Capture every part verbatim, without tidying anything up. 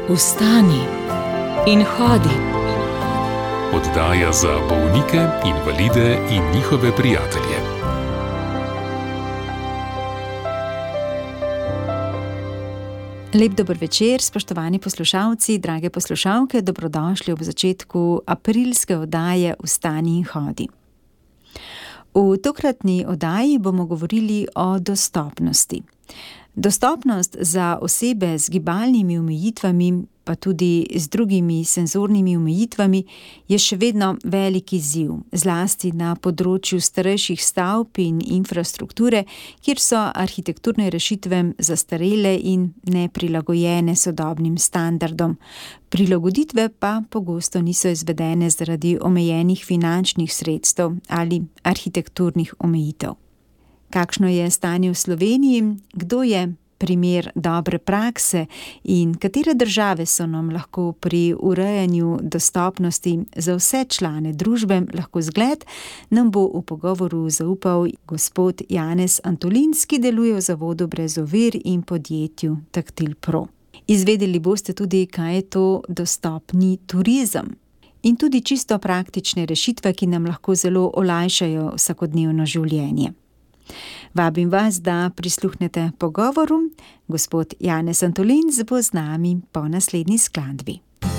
Vstani in hodi. Oddaja za bolnike, invalide in njihove prijatelje. Lep dober večer, spoštovani poslušalci, drage poslušalke, dobrodošli ob začetku aprilske oddaje Vstani in hodi. V tokratni oddaji bomo govorili o dostopnosti. Dostopnost za osebe z gibalnimi omejitvami, pa tudi z drugimi senzornimi omejitvami, je še vedno velik izziv, zlasti na področju starejših stavb in infrastrukture, kjer so arhitekturne rešitve zastarele in neprilagojene sodobnim standardom. Prilagoditve pa pogosto niso izvedene zaradi omejenih finančnih sredstev ali arhitekturnih omejitev. Kakšno je stanje v Sloveniji, kdo je primer dobre prakse in katere države so nam lahko pri urejanju dostopnosti za vse člane družbe lahko zgled, nam bo v pogovoru zaupal gospod Janez Antolins, ki deluje v Zavodu brez ovir in podjetju Taktil Pro. Izvedeli boste tudi, kaj je to dostopni turizem in tudi čisto praktične rešitve, ki nam lahko zelo olajšajo vsakodnevno življenje. Vabim vas, da prisluhnete pogovoru. Gospod Janez Antolins bo z nami po naslednji skladbi.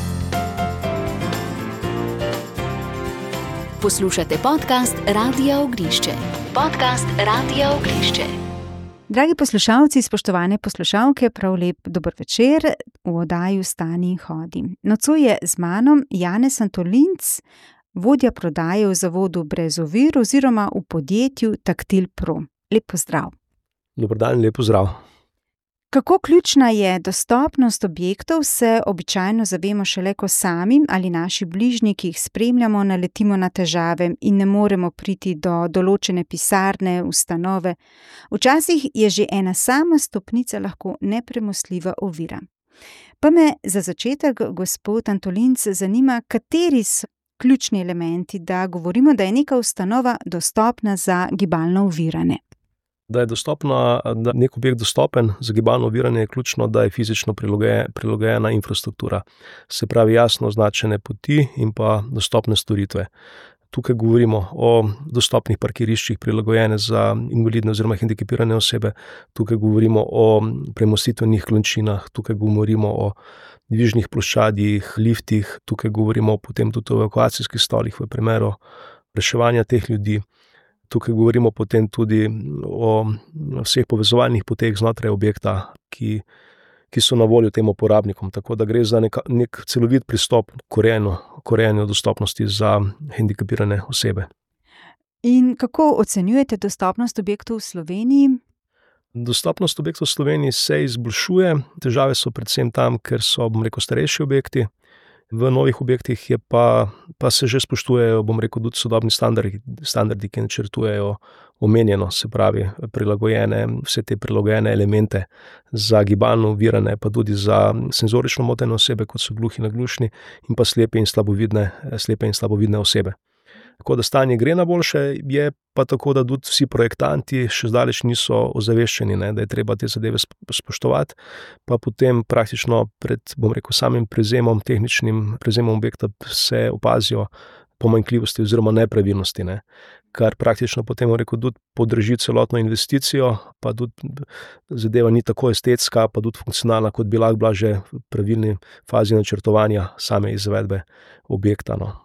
Poslušate podcast Radia Ognišče. Podcast Radia Ognišče. Dragi poslušalci, spoštovane poslušalke, prav lep dober večer v oddaji Vstani in hodi. Nocuje z mano Janez Antolins, vodja prodaje v Zavodu brez ovir oziroma v podjetju Taktil Pro. Lep pozdrav. Dober dan, lep pozdrav. Kako ključna je dostopnost objektov, se običajno zavemo šele, ko sami ali naši bližnji, ki jih spremljamo, naletimo na težave in ne moremo priti do določene pisarne, ustanove. Včasih je že ena sama stopnica lahko nepremostljiva ovira. Pa me za začetek, gospod Antolins, zanima, kateri so ključni elementi, da govorimo, da je neka ustanova dostopna za gibalno ovirane. Da je dostopna, da nek objekt dostopen za gibalno oviranje, je ključno, da je fizično prilagojena infrastruktura. Se pravi jasno označene poti in pa dostopne storitve. Tukaj govorimo o dostopnih parkiriščih, prilagojene za invalidne oziroma hendikepirane osebe. Tukaj govorimo o premostitvenih klončinah, tukaj govorimo o dvižnih ploščadih, liftih, tukaj govorimo potem tudi o evakuacijskih stolih v primeru reševanja teh ljudi. Tukaj govorimo potem tudi o vseh povezovalnih poteh znotraj objekta, ki, ki so na voljo tem uporabnikom. Tako da gre za nek, nek celovit pristop k urejanju dostopnosti za hendikepirane osebe. In kako ocenjujete dostopnost objektov v Sloveniji? Dostopnost objektov v Sloveniji se izboljšuje. Težave so predvsem tam, ker so, bom rekel, starejši objekti. V novih objektih je pa, pa se že spoštujejo, bom rekel, tudi sodobni standardi, standardi, ki načrtujejo omenjeno, se pravi, prilagojene, vse te prilagojene elemente za gibalno ovirane, pa tudi za senzorično motene osebe, kot so gluhi in naglušni, in pa slepe in slabovidne, slepe in slabovidne osebe. Tako da stanje gre na boljše, je pa tako, da tudi vsi projektanti še zdaleč niso ozaveščeni, ne, da je treba te zadeve spoštovati, pa potem praktično pred, bom rekel, samim prevzemom, tehničnim prevzemom objekta se opazijo pomanjkljivosti oziroma nepravilnosti, ne, kar praktično potem, bom rekel, tudi podraži celotno investicijo, pa tudi zadeva ni tako estetska, pa tudi funkcionalna, kot bi lahko bila že v pravilni fazi načrtovanja same izvedbe objekta, no.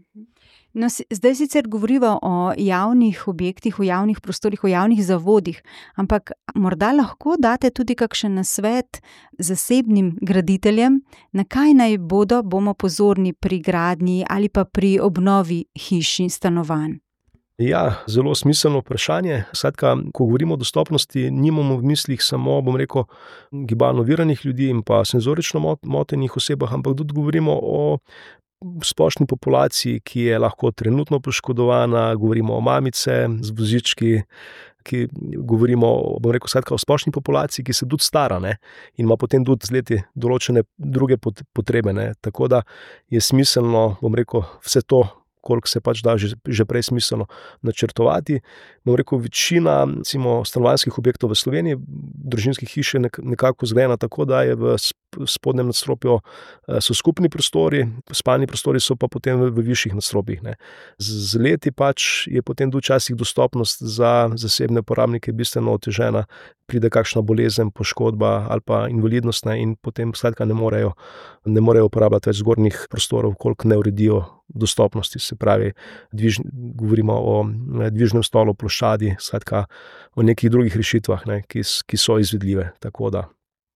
No, zdaj sicer govorimo o javnih objektih, o javnih prostorih, o javnih zavodih, ampak morda lahko date tudi kakšen nasvet zasebnim graditeljem, na kaj naj bodo, bomo pozorni pri gradnji ali pa pri obnovi hiš in stanovanj? Ja, zelo smiselno vprašanje. Skratka, ko govorimo o dostopnosti, nimamo v mislih samo, bom rekel, gibalno oviranih ljudi in pa senzorično motenih osebah, ampak tudi govorimo o splošni populaciji, ki je lahko trenutno poškodovana, govorimo o mamice z vozički, ki govorimo, bom rekel, skratka, o splošni populaciji, ki se tudi stara, ne, in ima potem tudi z leti določene druge potrebe, ne, tako da je smiselno, bom rekel, vse to koliko se pač da že, že prej smiselno načrtovati. Bom rekel, večina recimo stanovanjskih objektov v Sloveniji, družinske hiše nekako zgrajena tako, da je v spodnjem nadstropju so skupni prostori, spalni prostori so pa potem v višjih nadstropjih. Ne. Z leti pač je potem včasih dostopnost za zasebne uporabnike bistveno otežena, pride kakšna bolezen, poškodba ali pa invalidnost, ne, in potem skratka ne morejo, ne morejo uporabljati več zgornjih prostorov, koliko ne uredijo dostopnosti, se pravi, dviž, govorimo o dvižnem stolu, ploščadi, skratka o nekih drugih rešitvah, ne, ki, ki so izvedljive. Tako da.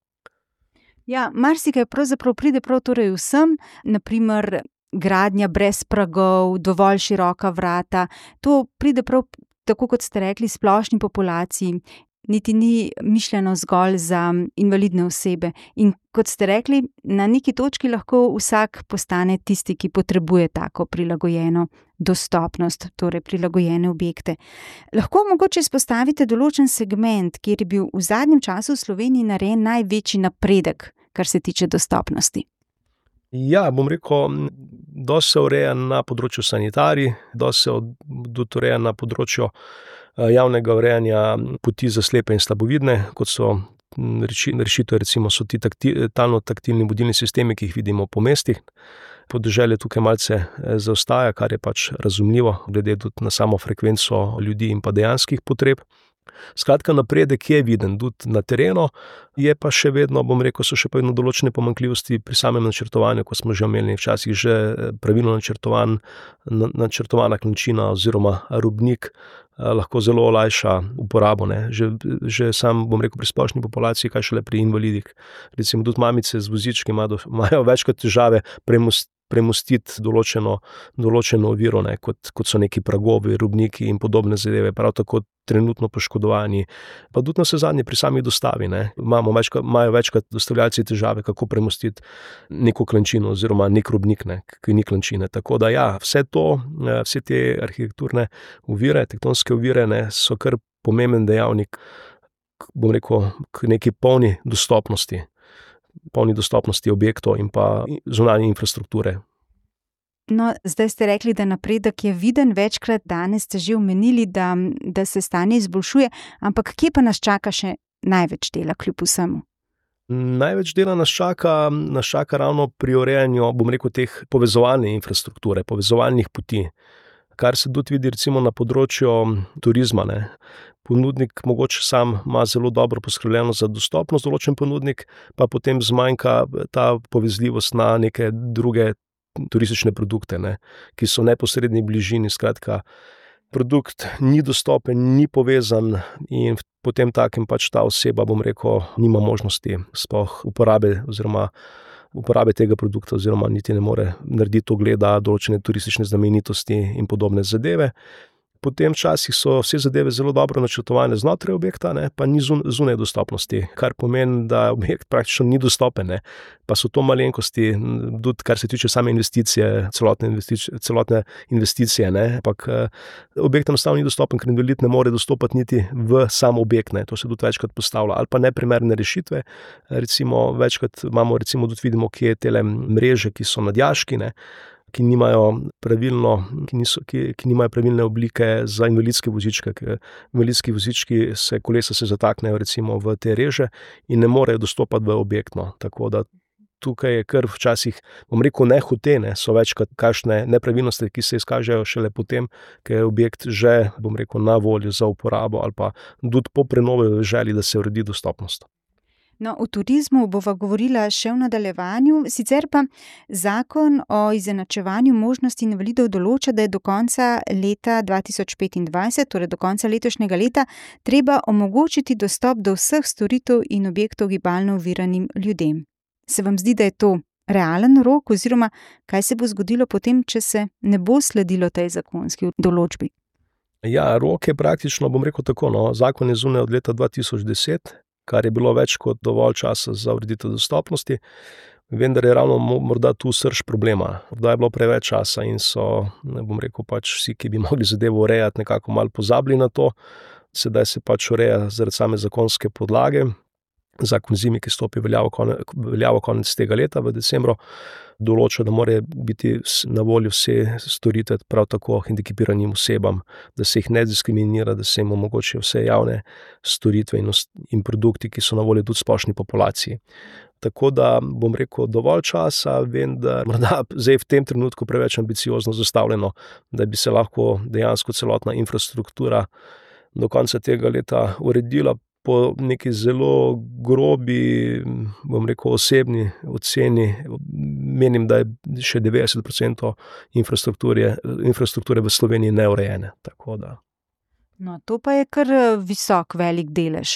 Ja, marsikaj pravzaprav pride prav torej vsem, naprimer gradnja brez pragov, dovolj široka vrata, to pride prav tako, kot ste rekli, splošni populaciji, niti ni mišljeno zgolj za invalidne osebe. In kot ste rekli, na neki točki lahko vsak postane tisti, ki potrebuje tako prilagojeno dostopnost, torej prilagojene objekte. Lahko mogoče izpostavite določen segment, kjer je bil v zadnjem času v Sloveniji narejen največji napredek, kar se tiče dostopnosti? Ja, bom rekel, dosti se ureja na področju sanitarij, dosti se ureja na področju javnega urejanja poti za slepe in slabovidne, kot so rešitve, recimo so ti talno-taktilni vodilni sistemi, ki jih vidimo po mestih. Podeželje tukaj malce zaostaja, kar je pač razumljivo, glede tudi na samo frekvenco ljudi in pa dejanskih potreb. Skratka, napredek je viden tudi na terenu, je pa še vedno, bom rekel, so še pa vedno določene pomanjkljivosti pri samem načrtovanju, ko smo že omenili, včasih že pravilno načrtovan, načrtovana klančina oziroma robnik lahko zelo olajša uporabo, ne. Že, že sam, bom rekel, pri splošni populaciji, kaj šele pri invalidih. Recimo tudi mamice z vozički imajo, imajo večkrat težave premost, premostiti določeno, določeno oviro, ne, kot, kot so neki pragovi, robniki in podobne zadeve, prav tako trenutno poškodovani. Pa tudi na vse zadnje pri sami dostavi, ne. Imamo večkrat, imajo večkrat dostavljalci težave, kako premostiti neko klančino oziroma nek robnik, ne, ki ni klančine. Tako da ja, vse to, vse te arhitekturne ovire, tektonske ovire, ne, so kar pomemben dejavnik, bom rekel, k neki polni dostopnosti. polni dostopnosti objektov in pa zunanje infrastrukture. No, zdaj ste rekli, da napredek je viden, večkrat danes ste že omenili, da, da se stanje izboljšuje, ampak kje pa nas čaka še največ dela kljub vsemu? Največ dela nas čaka, nas čaka ravno pri urejanju, bom rekel, teh povezovalne infrastrukture, povezovalnih poti, kar se tudi vidi recimo na področju turizma, ne. Ponudnik mogoče sam ima zelo dobro poskrbljeno za dostopnost, določen ponudnik pa potem zmanjka ta povezljivost na neke druge turistične produkte, ne, ki so v neposredni bližini, skratka, produkt ni dostopen, ni povezan in potem takem pač ta oseba, bom rekel, nima možnosti sploh uporabe oziroma uporabe tega produkta oziroma niti ne more narediti ogleda določene turistične znamenitosti in podobne zadeve. Potem včasih so vse zadeve zelo dobro načrtovane znotraj objekta, ne, pa ni zunaj dostopnosti, kar pomeni, da objekt praktično ni dostopen, ne. Pa so to malenkosti, tudi kar se tiče same investicije, celotne investicije, celotne investicije, ne, ampak objekt enostavno ni dostopen, ker invalid ne more dostopati niti v sam objekt, ne. To se tudi večkrat postavlja, ali pa neprimerne rešitve, recimo večkrat imamo, recimo tudi vidimo, kje je tele mreže, ki so nadjaški, ne, ki nimajo pravilno, ki niso, ki, ki nimajo pravilne oblike za invalidske vozičke, ker invalidski vozički se, kolesa se zataknejo recimo v te reže in ne morejo dostopati v objektno, tako da tukaj je kar včasih, bom rekel, nehote, ne, so večkrat kakšne nepravilnosti, ki se izkažejo šele potem, ker je objekt že, bom rekel, na voljo za uporabo ali pa tudi po prenovi v želji, da se uredi dostopnost. No, o turizmu bova govorila še v nadaljevanju, sicer pa zakon o izenačevanju možnosti invalidov določa, da je do konca leta dva tisoč petindvajset, torej do konca letošnjega leta, treba omogočiti dostop do vseh storitev in objektov gibalno oviranim ljudem. Se vam zdi, da je to realen rok oziroma kaj se bo zgodilo potem, če se ne bo sledilo tej zakonski določbi? Ja, rok je praktično, bom rekel tako, no, zakon je zunaj od leta dva tisoč deset, kar je bilo več kot dovolj časa za ureditev dostopnosti, vendar je ravno morda tu srž problema. Morda je bilo preveč časa in so, ne bom rekel, pač vsi, ki bi mogli zadevo urejati, nekako malo pozabili na to, sedaj se pač ureja zaradi same zakonske podlage. zakon zimi, ki stopi veljavo konec, veljavo konec tega leta v decembru, določa, da morajo biti na voljo vse storitve prav tako hendikepiranim osebam, da se jih ne diskriminira, da se jim omogočijo vse javne storitve in, in produkti, ki so na voljo tudi splošni populaciji. Tako da bom rekel, dovolj časa, vem, da morda zdaj v tem trenutku preveč ambiciozno zastavljeno, da bi se lahko dejansko celotna infrastruktura do konca tega leta uredila po neki zelo grobi, bom rekel, osebni oceni. Menim, da je še devetdeset procentov infrastrukture, infrastrukture v Sloveniji neurejene. Tako da. No, to pa je kar visok, velik delež.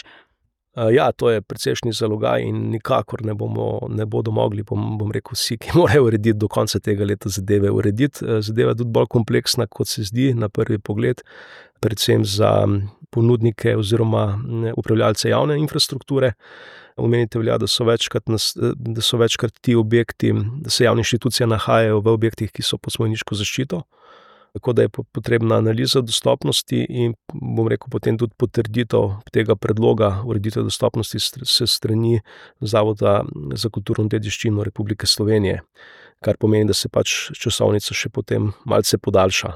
Ja, to je precejšnji zalogaj in nikakor ne, bomo, ne bodo mogli, bom, bom rekel, vsi, ki morajo urediti do konca tega leta zadeve urediti. Zadeva je tudi bolj kompleksna, kot se zdi na prvi pogled, predvsem za ponudnike oziroma upravljalce javne infrastrukture. Omeniti velja, da so večkrat, da so večkrat ti objekti, da se javne inštitucije nahajajo v objektih, ki so pod spomeniško zaščito. Tako da je potrebna analiza dostopnosti in bom rekel potem tudi potrditev tega predloga ureditve dostopnosti s strani Zavoda za kulturno dediščino Republike Slovenije, kar pomeni, da se pač časovnica še potem malce podaljša.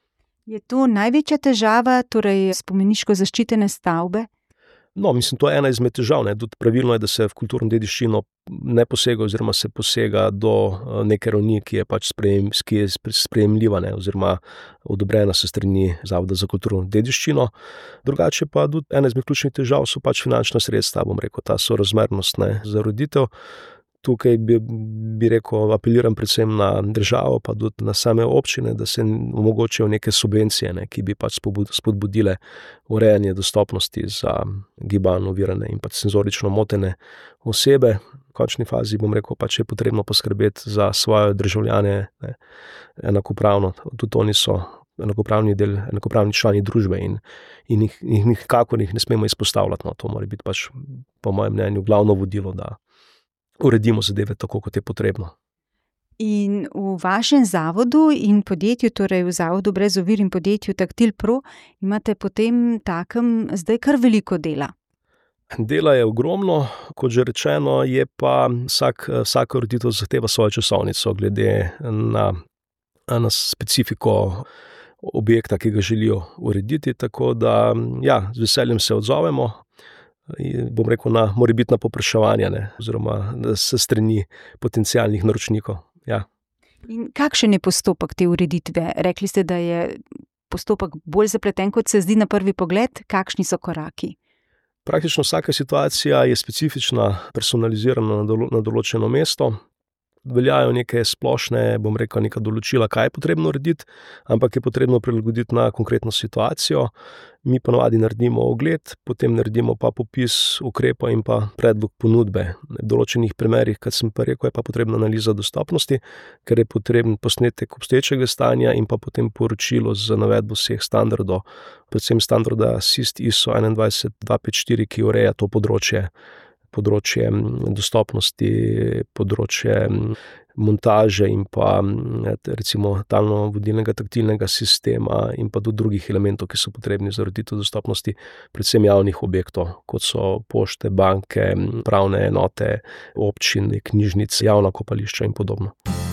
Je to največja težava, torej spomeniško zaščitene stavbe? No, mislim, to je ena izmed težav. Ne. Tudi pravilno je, da se v kulturno dediščino ne posega oziroma se posega do neke ravni, ki je pač sprejem, ki je sprejemljiva, ne, oziroma odobrena se strani Zavoda za kulturno dediščino. Drugače pa tudi ena izmed ključnih težav so pač finančna sredstva, bom rekel, ta sorazmernost, ne, za ureditev. Tukaj bi, bi rekel, apeliram predvsem na državo, pa tudi na same občine, da se omogočijo neke subvencije, ne, ki bi pač spodbudile urejanje dostopnosti za gibalno ovirane in pač senzorično motene osebe. V končni fazi, bom rekel, pač je potrebno poskrbeti za svoje državljane, ne, enakopravno. Tudi oni so enakopravni del, enakopravni člani družbe in, in jih, jih nikakor jih ne smemo izpostavljati. No. To mora biti pač, po mojem mnenju, glavno vodilo, da uredimo zadeve tako, kot je potrebno. In v vašem zavodu in podjetju, torej v Zavodu brez ovir in podjetju Taktil Pro, imate potem takem zdaj kar veliko dela. Dela je ogromno, kot že rečeno, je pa vsak, vsaka ureditev zahteva svojo časovnico glede na, na specifiko objekta, ki ga želijo urediti, tako da ja, z veseljem se odzovemo. Bom rekel, na morebitna povpraševanja, ne, oziroma se strani potencialnih naročnikov. Ja. In kakšen je postopek te ureditve? Rekli ste, da je postopek bolj zapleten, kot se zdi na prvi pogled. Kakšni so koraki? Praktično vsaka situacija je specifična, personalizirana na določeno mesto. Veljajo neke splošne, bom rekel, neka določila, kaj je potrebno urediti, ampak je potrebno prilagoditi na konkretno situacijo. Mi pa navadi naredimo ogled, potem naredimo pa popis ukrepov in pa predlog ponudbe. V določenih primerih, kot sem pa rekel, je pa potrebna analiza dostopnosti, ker je potreben posnetek obstoječega stanja in pa potem poročilo z navedbo vseh standardov, predvsem standarda S I S T I S O enaindvajset dva pet štiri, ki ureja to področje. področje dostopnosti, področje montaže in pa recimo talno vodilnega taktilnega sistema in pa tudi drugih elementov, ki so potrebni za ureditev dostopnosti, predvsem javnih objektov, kot so pošte, banke, pravne enote, občine, knjižnice, javna kopališča in podobno.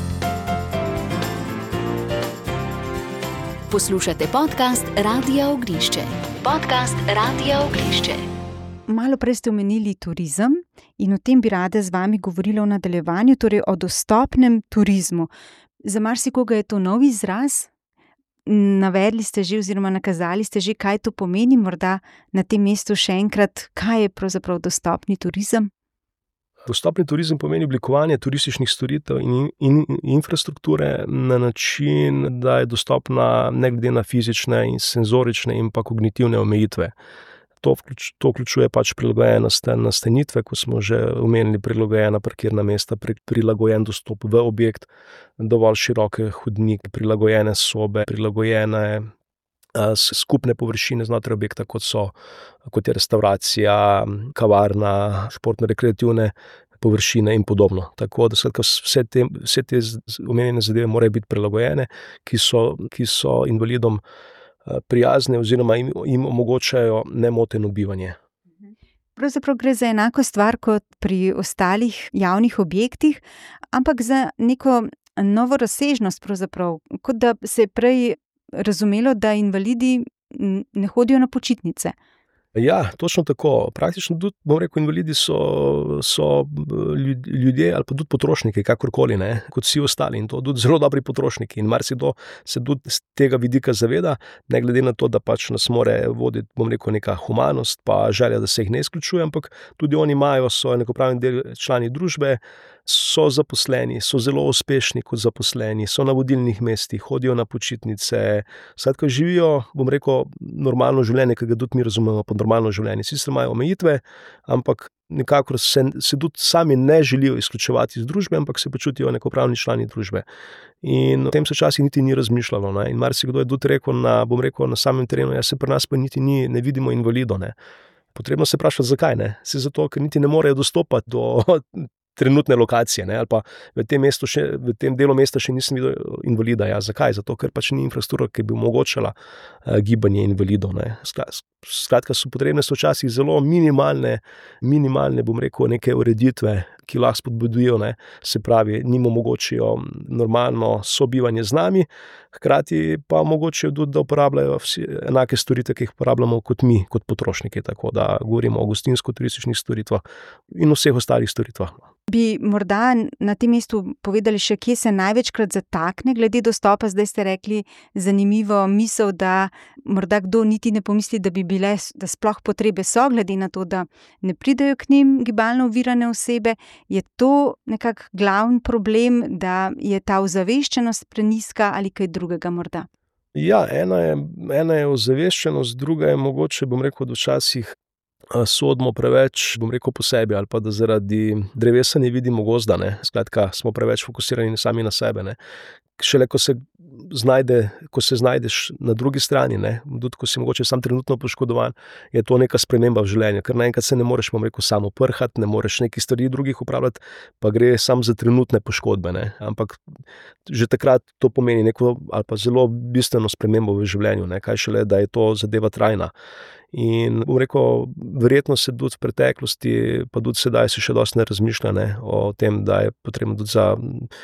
Poslušate podcast Radia Ognišče. Podcast Radia Ognišče. Malo prej ste omenili turizem in o tem bi rada z vami govorila v nadaljevanju, torej o dostopnem turizmu. Za marsikoga je to nov izraz? Navedli ste že oziroma nakazali ste že, kaj to pomeni, morda na tem mestu še enkrat, kaj je pravzaprav dostopni turizem? Dostopni turizem pomeni oblikovanje turističnih storitev in, in infrastrukture na način, da je dostopna ne glede na fizične in senzorične in pa kognitivne omejitve. To, vključ, to vključuje pač prilagojene nastanitve, ko smo že omenili, prilagojena parkirna mesta, prilagojen dostop v objekt, dovolj široke hodnike, prilagojene sobe, prilagojene uh, skupne površine znotraj objekta, kot so kot je restauracija, kavarna, športno-rekreativne površine in podobno. Tako da vse te, vse te omenjene zadeve morajo biti prilagojene, ki so, ki so invalidom prijazne oziroma jim, jim omogočajo nemoteno bivanje. pravzaprav gre za enako stvar kot pri ostalih javnih objektih, ampak za neko novo razsežnost pravzaprav, kot da se je prej razumelo, da invalidi ne hodijo na počitnice. Ja, točno tako. Praktično tudi, bom rekel, invalidi so, so ljudje ali pa tudi potrošniki, kakorkoli, ne, kot vsi ostali, in to tudi zelo dobri potrošniki. In marsikdo se tudi z tega vidika zaveda, ne glede na to, da pač nas more voditi, bom rekel, neka humanost, pa želja, da se jih ne izključuje, ampak tudi oni imajo, so enakopravni del člani družbe, so zaposleni, so zelo uspešni kot zaposleni, so na vodilnih mestih, hodijo na počitnice, skratka živijo, bom rekel, normalno življenje, ki ga tudi mi razumemo pod normalno življenje. Sicer imajo omejitve, ampak nekako se, se tudi sami ne želijo izključevati iz družbe, ampak se počutijo enakopravni člani družbe. In o tem se včasih niti ni razmišljalo, ne. In marsikdo je tudi rekel, na, bom rekel, na samem terenu, ja, se pri nas pa niti ni, ne vidimo invalidov, ne. Potrebno se vprašati, zakaj, ne. Se zato, ker niti ne morejo dostopati do trenutne lokacije, ne, ali pa v tem, mestu še, v tem delu mesta še nisem videl invalida. Ja, zakaj? Zato, ker pač ni infrastruktura, ki bi omogočala uh, gibanje invalidov, ne. Skratka, so potrebne so včasih zelo minimalne, minimalne, bom rekel, neke ureditve, ki lahko spodbudijo, ne, se pravi, njim omogočijo normalno sobivanje z nami, hkrati pa omogočijo tudi, da uporabljajo vsi enake storitve, ki jih uporabljamo kot mi, kot potrošniki, tako da govorimo o gostinsko-turističnih storitvah in vseh ostalih storitvah. Bi morda na tem mestu povedali še, kje se največkrat zatakne glede dostopa? Zdaj ste rekli zanimivo misel, da morda kdo niti ne pomisli, da bi bile, da sploh potrebe so, glede na to, da ne pridejo k njim gibalno ovirane osebe. Je to nekak glavni problem, da je ta ozaveščenost prenizka ali kaj drugega morda? Ja, ena je, ena je ozaveščenost, druga je mogoče, bom rekel, da včasih sodimo preveč, bom rekel, po sebi, ali pa da zaradi drevesa ne vidimo gozda, ne. Skratka, smo preveč fokusirani sami na sebe, ne. Šele, ko se znajde, ko se znajdeš na drugi strani, ne, tudi ko si mogoče sam trenutno poškodovan, je to neka sprememba v življenju, ker naenkrat se ne moreš, bom rekel, samo prhati, ne moreš nekih stvari drugih upravljati, pa gre samo za trenutne poškodbe, ne. Ampak že takrat to pomeni neko ali pa zelo bistveno spremembo v življenju, ne, kaj šele, da je to zadeva trajna. In bom rekel, verjetno se tudi v preteklosti, pa tudi sedaj se še dosti ne razmišlja, ne, o tem, da je potrebno tudi za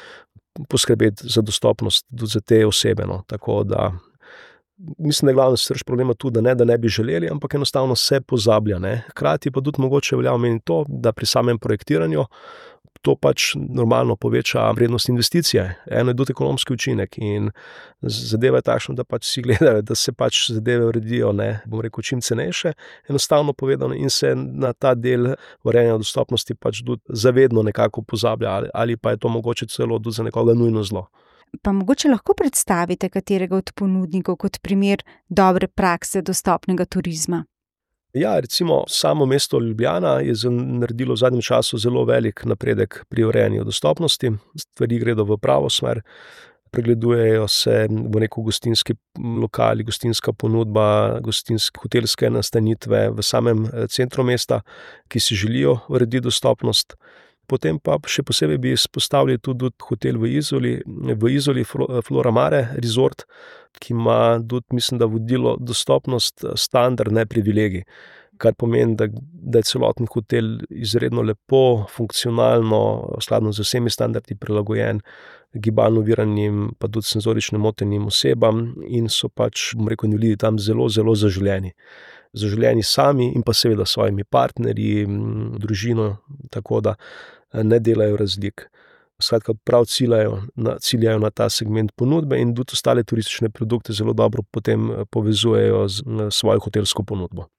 poskrbeti za dostopnost tudi za te osebe, no. Tako da mislim, da je glavno srž problema tudi, da ne, da ne bi želeli, ampak enostavno se pozablja, ne. Hkrati pa tudi mogoče velja omeniti to, da pri samem projektiranju to pač normalno poveča vrednost investicije. Eno je tudi ekonomski učinek in zadeva je takšna, da pač vsi gledajo, da se pač zadeve uredijo, ne, bom rekel, čim cenejše, enostavno povedano, in se na ta del urejanja dostopnosti pač tudi zavedno nekako pozablja, ali, ali pa je to mogoče celo tudi za nekoga nujno zlo. Pa mogoče lahko predstavite katerega od ponudnikov kot primer dobre prakse dostopnega turizma? Ja, recimo samo mesto Ljubljana je naredilo v zadnjem času zelo velik napredek pri urejanju dostopnosti. Stvari gredo v pravo smer, pregledujejo se, bom rekel, gostinski lokali, gostinska ponudba, gostinske hotelske nastanitve v samem centru mesta, ki si želijo urediti dostopnost. Potem pa še posebej bi izpostavili tudi hotel v Izoli, v Izoli Flora Mare Resort, ki ima tudi, mislim, da vodilo dostopnost standard, ne privilegij, kar pomeni, da, da je celoten hotel izredno lepo, funkcionalno, skladno z vsemi standardi prilagojen gibalno oviranim, pa tudi senzorično motenim osebam in so pač, bom rekel, invalidi tam zelo, zelo zaželeni. Zaželeni sami in pa seveda s svojimi partnerji, družino, tako da ne delajo razlik. Skratka, prav ciljajo na, ciljajo na ta segment ponudbe in tudi ostale turistične produkte zelo dobro potem povezujejo z svojo hotelsko ponudbo.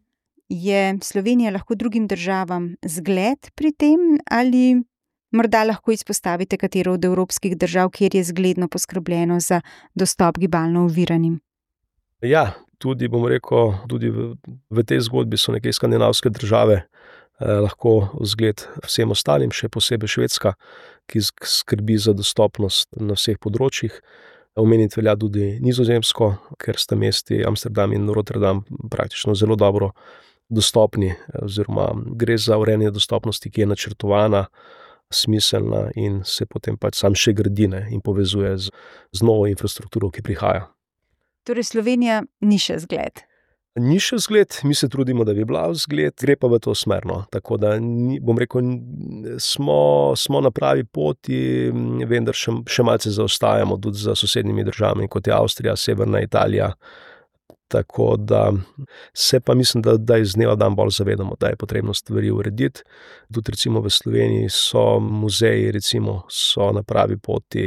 Je Slovenija lahko drugim državam zgled pri tem ali morda lahko izpostavite katero od evropskih držav, kjer je zgledno poskrbljeno za dostop gibalno oviranim? Ja, tudi, bom rekel, tudi v, v tej zgodbi so neke skandinavske države eh, lahko zgled vsem ostalim, še posebej Švedska, ki skrbi za dostopnost na vseh področjih. Omeniti velja tudi Nizozemsko, ker sta mesti Amsterdam in Rotterdam praktično zelo dobro dostopni, oziroma gre za urejanje dostopnosti, ki je načrtovana, smiselna in se potem pač sam še gradi, ne, in povezuje z, z novo infrastrukturo, ki prihaja. Torej Slovenija ni še zgled? Ni še vzgled, mi se trudimo, da bi bila vzgled, gre pa v to smer, no. Tako da ni, bom rekel, smo, smo na pravi poti, vendar še, še malce zaostajamo tudi za sosednjimi državami, kot je Avstrija, Severna Italija. Tako da se pa mislim, da, da iz dneva v dan bolj zavedamo, da je potrebno stvari urediti. Tudi recimo v Sloveniji so muzeji, recimo, so na pravi poti,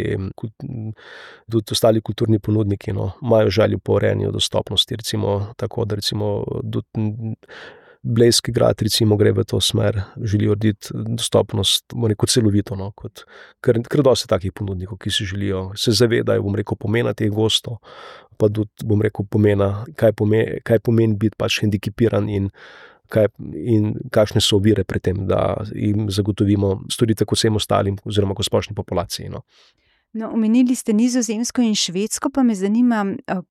tudi ostali kulturni ponudniki, no, imajo željo po urejanju dostopnosti, recimo tako, da recimo tudi Blejski grad recimo gre v to smer, želi urediti dostopnost, bom rekel, celovito, no, kot kar, kar dosti takih ponudnikov, ki si želijo, se zavedajo, bom rekel, pomena teh gostov, pa tudi, bom rekel, pomena, kaj pomeni, kaj pomeni biti pač hendikepiran in, kaj, in kakšne so ovire pri tem, da jim zagotovimo storitve kot vsem ostalim oziroma kot splošni populaciji, no. No, omenili ste Nizozemsko in Švedsko, pa me zanima,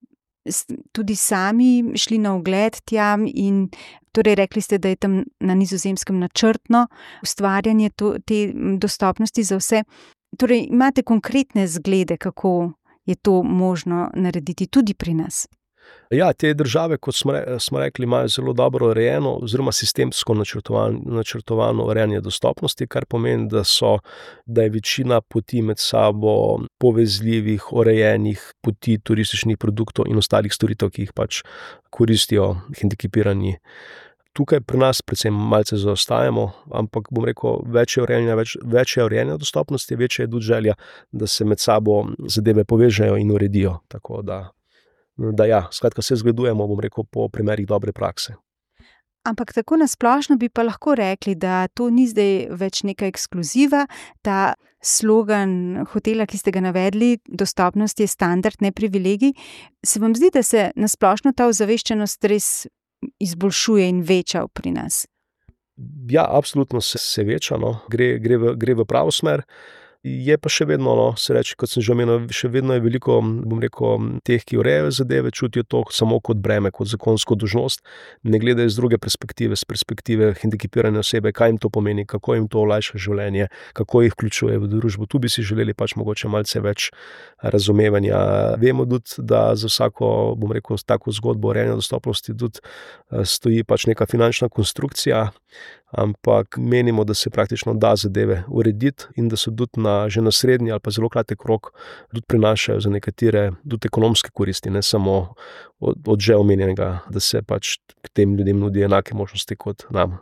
tudi sami šli na ogled tja in torej rekli ste, da je tam na Nizozemskem načrtno ustvarjanje to, te dostopnosti za vse. Torej imate konkretne zglede, kako je to možno narediti tudi pri nas? Ja, te države, kot smo, re, smo rekli, imajo zelo dobro urejeno oziroma sistemsko načrtovano, načrtovano urejanje dostopnosti, kar pomeni, da, so, da je večina poti med sabo povezljivih, urejenih poti turističnih produktov in ostalih storitev, ki jih pač koristijo hendikepirani. Tukaj pri nas predvsem malce zaostajamo, ampak bom rekel, več je urejanja, več, več je urejanja dostopnosti, večja je tudi želja, da se med sabo zadeve povežejo in uredijo, tako da da ja, skratka se zgledujemo, bom rekel, po primerih dobre prakse. Ampak tako nasplošno bi pa lahko rekli, da to ni zdaj več neka ekskluziva, ta slogan hotela, ki ste ga navedli, dostopnost je standard, ne privilegij. Se vam zdi, da se nasplošno ta ozaveščenost res izboljšuje in veča pri nas? Ja, absolutno se, se veča, no. Gre, gre, v, gre v pravo smer. Je pa še vedno, no, se reči, kot sem že omenil, še vedno je veliko, bom rekel, teh, ki urejajo zadeve, čutijo to samo kot breme, kot zakonsko dolžnost, ne gledajo z druge perspektive, z perspektive hendikepirane osebe, kaj jim to pomeni, kako jim to olajša življenje, kako jih vključuje v družbo. Tu bi si želeli pač mogoče malce več razumevanja. Vemo tudi, da za vsako, bom rekel, tako zgodbo urejanja dostopnosti tudi stoji pač neka finančna konstrukcija, ampak menimo, da se praktično da zadeve urediti in da so tudi na, že na srednji ali pa zelo kratek rok tudi prinašajo za nekatere tudi ekonomske koristi, ne samo od, od že omenjenega, da se pač k tem ljudem nudi enake možnosti kot nam.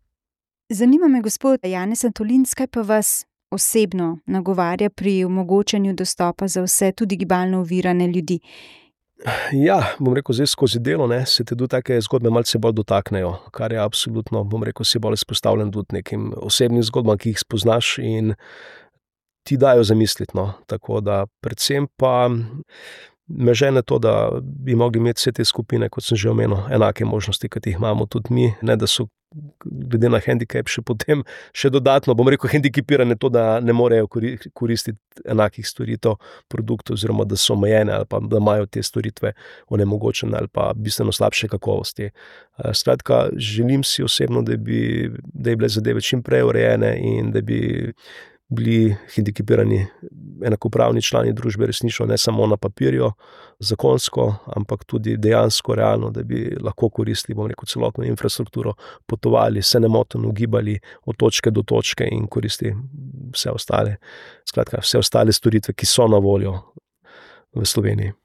Zanima me, gospod Janez Antolinc, kaj pa vas osebno nagovarja pri omogočanju dostopa za vse, tudi gibalno ovirane ljudi? Ja, bom rekel, zdaj skozi delo, ne, se te tudi take zgodbe malce bolj dotaknejo, kar je absolutno, bom rekel, si bolj izpostavljen tudi nekim osebnim zgodbam, ki jih spoznaš in ti dajo zamisliti, no, tako da predvsem pa me žene to, da bi mogli imeti vse te skupine, kot sem že omenil, enake možnosti, kot jih imamo tudi mi, ne da so glede na hendikep še potem še dodatno, bom rekel, hendikepirane to, da ne morejo koristiti enakih storitev, produktov oziroma da so omejene ali pa da imajo te storitve onemogočene ali pa bistveno slabše kakovosti. Skratka, želim si osebno, da bi, da bi bile zadeve čim prej urejene in da bi bili hendikepirani enakopravni člani družbe resnično, ne samo na papirju, zakonsko, ampak tudi dejansko, realno, da bi lahko koristili, bom rekel, celotno infrastrukturo, potovali, se nemoteno gibali od točke do točke in koristili vse ostale, skratka, vse ostale storitve, ki so na voljo v Sloveniji.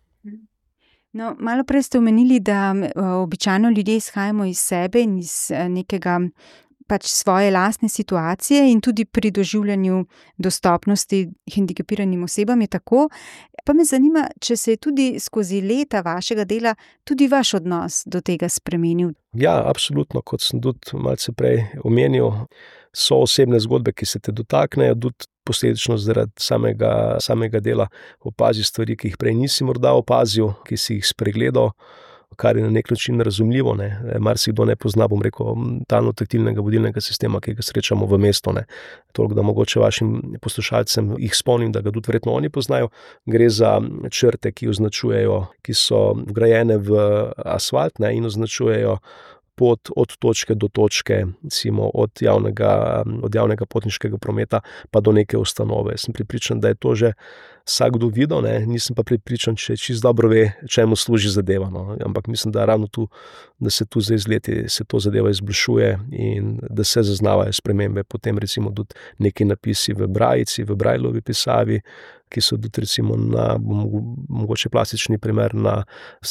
No, malo prej ste omenili, da običajno ljudje izhajamo iz sebe in iz nekega pač svoje lastne situacije in tudi pri doživljanju dostopnosti hendikepiranim osebam je tako. Pa me zanima, če se je tudi skozi leta vašega dela tudi vaš odnos do tega spremenil. Ja, absolutno, kot sem tudi malce prej omenil, so osebne zgodbe, ki se te dotaknejo, tudi posledično zaradi samega, samega dela opaziš stvari, ki jih prej nisi morda opazil, ki si jih spregledal, kar je na nek način razumljivo, ne. Marsikdo ne pozna, bom rekel, talno-taktilnega vodilnega sistema, ki ga srečamo v mestu, ne. Toliko, da mogoče vašim poslušalcem jih spomnim, da ga tudi verjetno oni poznajo. Gre za črte, ki označujejo, ki so vgrajene v asfalt, ne, in označujejo pot od točke do točke, recimo od javnega, od javnega potniškega prometa pa do neke ustanove. Sem prepričan, da je to že vsakdo videl, ne, nisem pa prepričan, če čisto dobro ve, čemu služi zadeva. No. Ampak mislim, da ravno tu, da se tu zdaj z leti se to zadeva izboljšuje in da se zaznavajo spremembe. Potem recimo tudi neki napisi v brajici, v brajlovi pisavi, ki so tudi recimo na, mogoče plastični primer, na,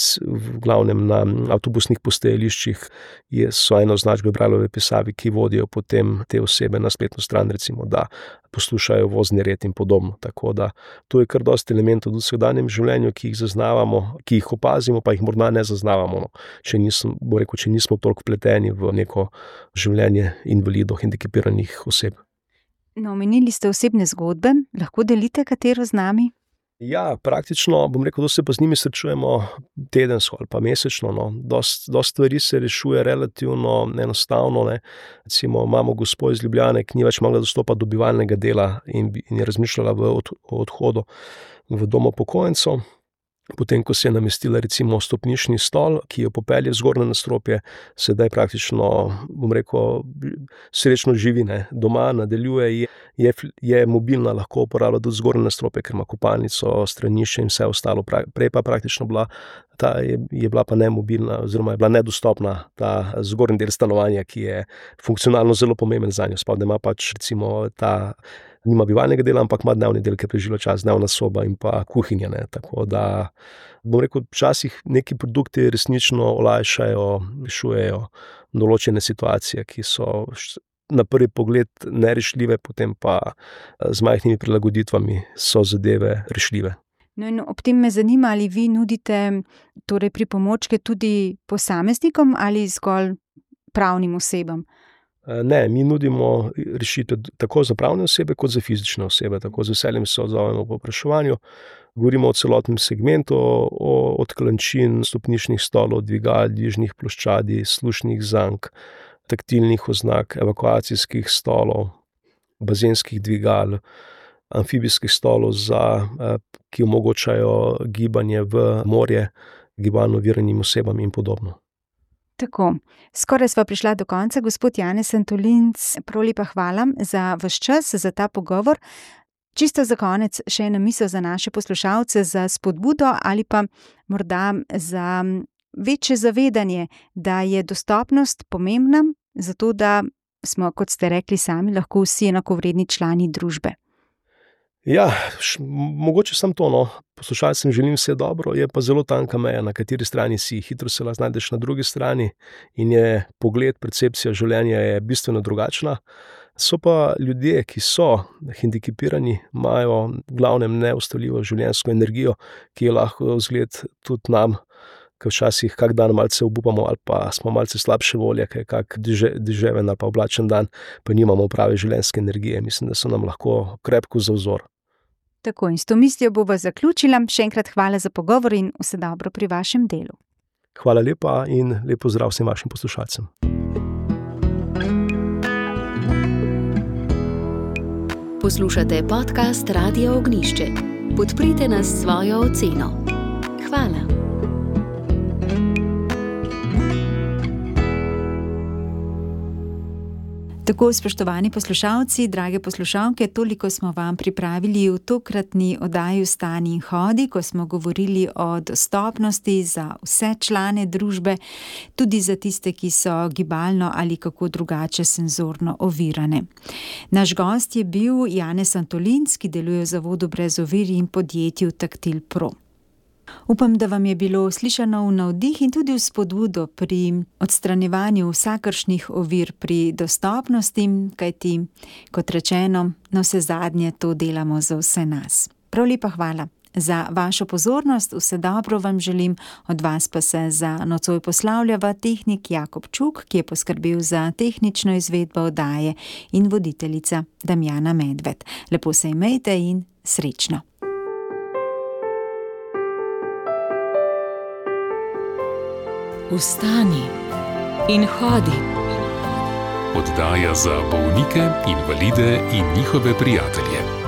v glavnem na avtobusnih postajališčih so eno označbe brajlove pisavi, ki vodijo potem te osebe na spletno stran, recimo, da poslušajo vozni red in podobno. Tako da to je kar dosti elementov v vsakdanjem življenju, ki jih zaznavamo, ki jih opazimo, pa jih morda ne zaznavamo, no. Če nismo, bo rekel, če nismo toliko vpleteni v neko življenje invalidov, hendikepiranih oseb. No, omenili ste osebne zgodbe, lahko delite katero z nami? Ja, praktično, bom rekel, da se pa z njimi srečujemo tedensko ali pa mesečno. No. Dost, dost stvari se rešuje relativno enostavno. Ne. Recimo, imamo gospo iz Ljubljane, ki ni več mogla dostopati do bivalnega dela in, in je razmišljala v od, o odhodu v dom upokojencev. Potem, ko se je namestila recimo stopnični stol, ki jo popelje v zgornje nadstropje, sedaj praktično, bom rekel, srečno živi, ne, doma, nadaljuje, je, je, je mobilna, lahko uporablja tudi zgornje nadstropje, ker ima kopalnico, stranišče in vse ostalo. Prej pa praktično bila, ta je, je bila pa nemobilna, oziroma je bila nedostopna ta zgornji del stanovanja, ki je funkcionalno zelo pomemben za njo. Sploh, da ima pač recimo ta, nima bivalnega dela, ampak ima dnevni del, ki je preživela čas, dnevna soba in pa kuhinja, ne. Tako da, bom rekel, včasih neki produkti resnično olajšajo, rešujejo določene situacije, ki so na prvi pogled nerešljive, potem pa z majhnimi prilagoditvami so zadeve rešljive. No in ob tem me zanima, ali vi nudite torej pripomočke tudi posameznikom ali zgolj pravnim osebam? Ne, mi nudimo rešitev tako za pravne osebe, kot za fizične osebe. Tako z veseljem se odzovemo po povpraševanju. Govorimo o celotnem segmentu, o odklančin, stopničnih stolov, dvigal, dvižnih ploščadi, slušnih zank, taktilnih oznak, evakuacijskih stolov, bazenskih dvigal, amfibijskih stolov, za, ki omogočajo gibanje v morje gibalno oviranim osebam in podobno. Tako, skoraj sva prišla do konca. Gospod Janez Antolinc, prav lepa hvala za vaš čas, za ta pogovor. Čisto za konec še ena misel za naše poslušalce, za spodbudo ali pa morda za večje zavedanje, da je dostopnost pomembna, zato da smo, kot ste rekli sami, lahko vsi enakovredni člani družbe. Ja, š, mogoče samo to, no. Poslušalcem želim vse dobro, je pa zelo tanka meja, na kateri strani si, hitro se lahko znajdeš na drugi strani in je pogled, percepcija življenja je bistveno drugačna. So pa ljudje, ki so hendikepirani, imajo v glavnem neustavljivo življenjsko energijo, ki je lahko vzgled tudi nam, ker včasih kak dan malce obupamo ali pa smo malce slabše volje, ker je kak deževen ali pa oblačen dan, pa nimamo prave življenjske energije. Mislim, da so nam lahko krepko za vzor. Tako, in s to mislijo bova zaključila. Še enkrat hvala za pogovor in vse dobro pri vašem delu. Hvala lepa in lep pozdrav vsem vašim poslušalcem. Poslušate podcast Radia Ognjišče. Podprite nas s svojo oceno. Hvala. Tako, spoštovani poslušalci, drage poslušalke, toliko smo vam pripravili v tokratni oddaji Vstani in hodi, ko smo govorili o dostopnosti za vse člane družbe, tudi za tiste, ki so gibalno ali kako drugače senzorno ovirane. Naš gost je bil Janez Antolinc, ki deluje v Zavodu brez ovir in podjetju Taktil Pro. Upam, da vam je bilo slišano v navdih in tudi v spodbudo pri odstranjevanju vsakršnih ovir pri dostopnosti, kajti, kot rečeno, na vse zadnje to delamo za vse nas. Prav lepa hvala za vašo pozornost, vse dobro vam želim, od vas pa se za nocoj poslavljava tehnik Jakob Čuk, ki je poskrbel za tehnično izvedbo oddaje, in voditeljica Damjana Medved. Lepo se imejte in srečno! Vstani in hodi. Oddaja za bolnike, invalide in njihove prijatelje.